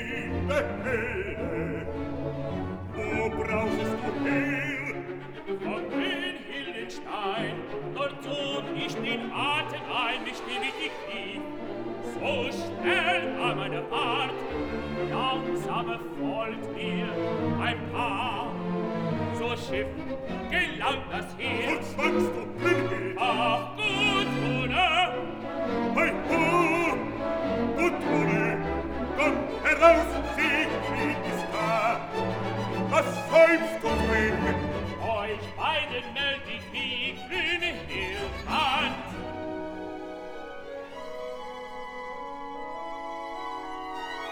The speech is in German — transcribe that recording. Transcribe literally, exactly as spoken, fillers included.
Wo brauchst du Heil? Von den Hildenstein, dort zog ich den Atem ein, mich still ich lief. So schnell war meine Fahrt, langsam folgt mir ein Paar. So Schiff gelangt das Heer. Was sagst du, Brünnhild? Ach, Gudrune! Hei ho! Gudrune! Komm heraus, Siegfried ist da! Was säumst du drin? Euch beiden meld ich, wie Brünnhild war.